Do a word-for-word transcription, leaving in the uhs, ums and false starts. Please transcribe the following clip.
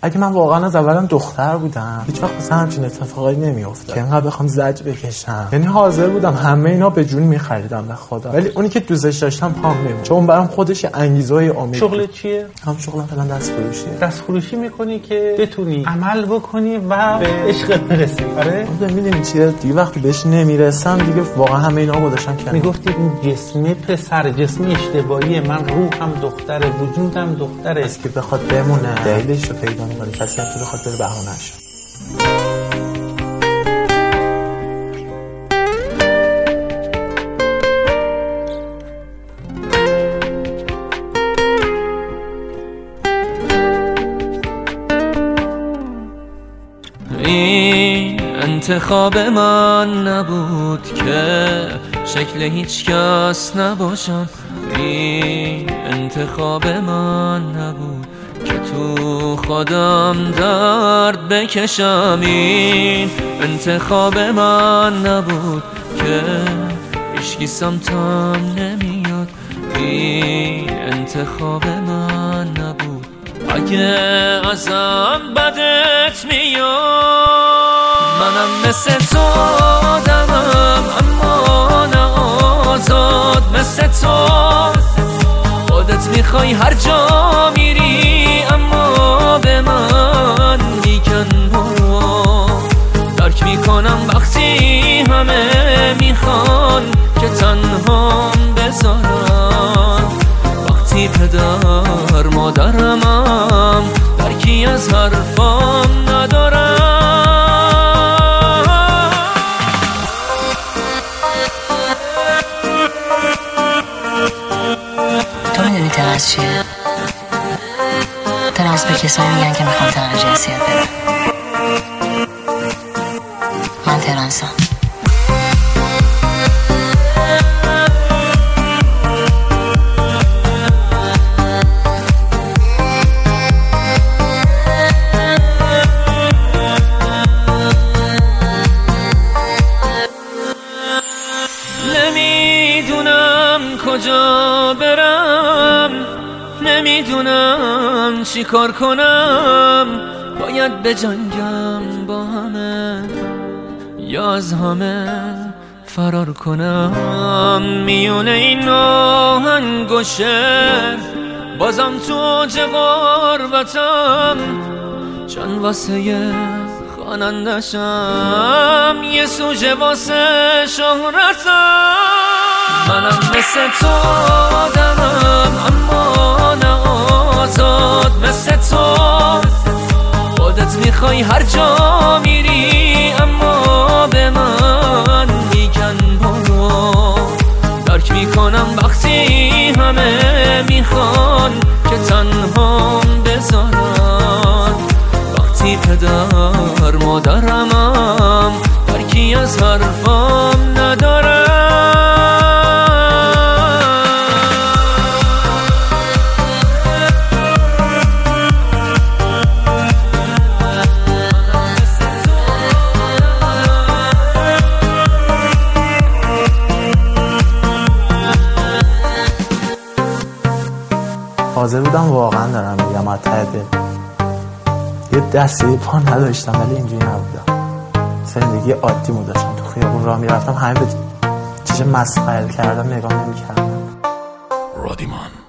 اگه من واقعا از اولم دختر بودم هیچ وقت مثلا همچین اتفاقایی نمیافتاد که انقدر بخوام زج بکشم. یعنی حاضر بودم همه اینا به جون می‌خریدم به خدا، ولی اونی که دوستش داشتم پام نمی‌شد، چون برام خودش انگیزه و امید. شغلت چیه؟ هم شغلم فعلا دست فروشیه. دست فروشی می‌کنی که بتونی عمل بکنی و به عشقت برسی. آره؟ خب می‌دونی چیه؟ دیگه وقتی بهش نمیرسم دیگه واقعا همه اینا گذاشتم کنار. میگفتی این جسم پسر، جسم اشتباهیه، من روحم دختره، وجودم دختره. از که بخواد بمونه دلیلش رو پیدا می‌کنه، کسی هم تو بخواد بره بهانه‌اش. این انتخاب من نبود که شکل هیچ کس نباشم، این انتخاب من نبود که تو خودم درد بکشم، این انتخاب من نبود که هیچکی سمتم نمیاد، این انتخاب من نبود. اگه ازم بدت میاد منم مثل تو آدمم، اما نه آزاد مثل تو. خودت میخوای هر جا میری اما به من میگن برو. درک میکنم وقتی همه میخوان که تنهام بذارن، وقتی پدر مادرمم درکی از حرفام ندارم. تو میدونی ترس چیه؟ ترس به کسایی میگن که میخوان تغییر جنسیت بدن. من ترنسم. نمیدونم کجا برم، نمیدونم چی کار کنم، باید بجنگم با همه یا از همه فرار کنم. میونه این آهنگ و شعر بازم تو اوج غربتم، چون واسه خواننده‌شم یه سوژه واسه شهرتم. منم مثل تو آدمم اما نه آزاد مثل تو. خودت میخوای هر جا میری اما به من میگن برو. درک میکنم وقتی همه میخوان که تنهام بذارن، وقتی پدر مادرمم درکی از حرفام ندارم. حاضر بودم واقعا دارم میگم از ته دل، یه دستی پا نداشتم ولی اینجوری نبودم. زندگی عادی مو داشتم، تو خیابون راه میرفتم همه به چیز مسخره کردم نگاه نمیکردم. رادیمان.